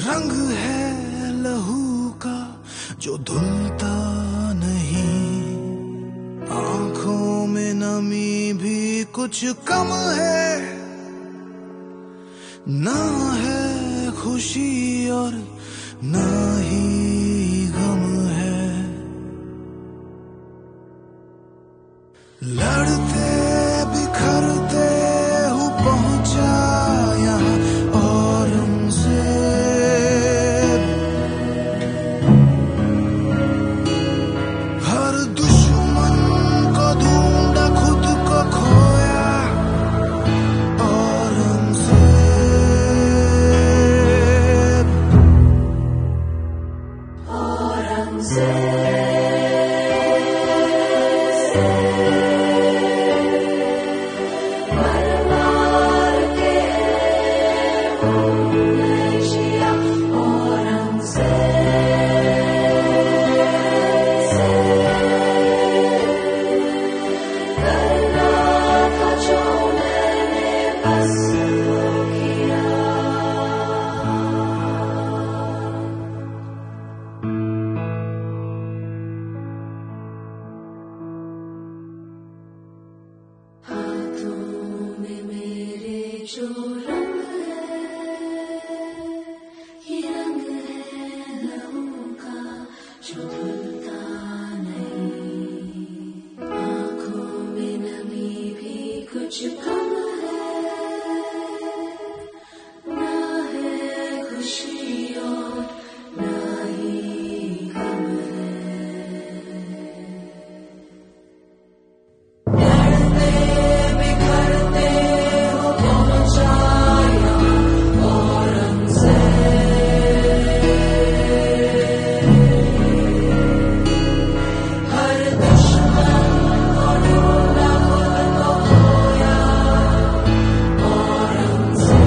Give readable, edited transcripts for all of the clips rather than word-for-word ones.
रंग है लहू का जो धुलता नहीं, आंखों में नमी भी कुछ कम है, ना है खुशी और ना ही गम है। लड़ते बिखरते हूँ पहुंचा यहाँ और हमसे हर दुश्मन को ढूंढा खुद को खोया और हमसे जो रंग है, ये रंग है लहू का जो धुलता नहीं, आंखों में नमी भी कुछ कम है, ना है खुशी और ना ही गम है। लड़ते बिखरते हो पहुंचाया और हमसे हर दुश्मन को ढूंढा खुद को खोया और हमसे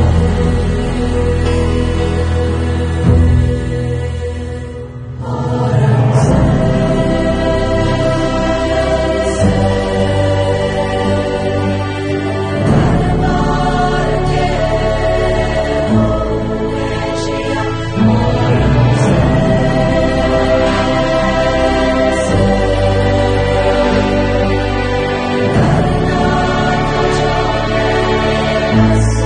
बस